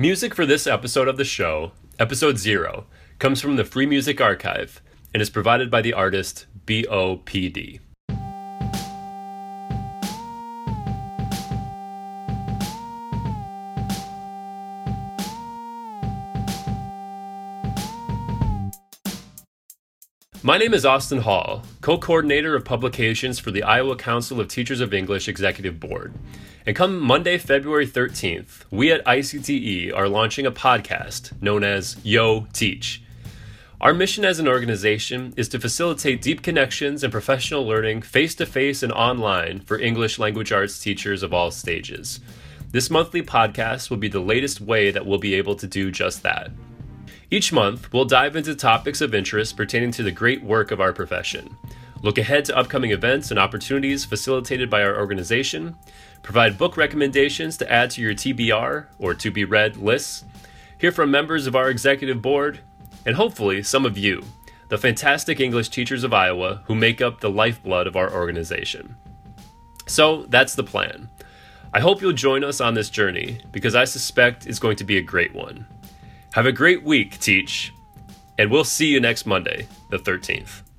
Music for this episode of the show, episode 0, comes from the Free Music Archive and is provided by the artist BOPD. My name is Austin Hall, co-coordinator of publications for the Iowa Council of Teachers of English Executive Board. And come Monday, February 13th, we at ICTE are launching a podcast known as Yo Teach. Our mission as an organization is to facilitate deep connections and professional learning face-to-face and online for English language arts teachers of all stages. This monthly podcast will be the latest way that we'll be able to do just that. Each month, we'll dive into topics of interest pertaining to the great work of our profession, look ahead to upcoming events and opportunities facilitated by our organization, provide book recommendations to add to your TBR or to be read lists, hear from members of our executive board, and hopefully some of you, the fantastic English teachers of Iowa who make up the lifeblood of our organization. So that's the plan. I hope you'll join us on this journey because I suspect it's going to be a great one. Have a great week, Teach, and we'll see you next Monday, the 13th.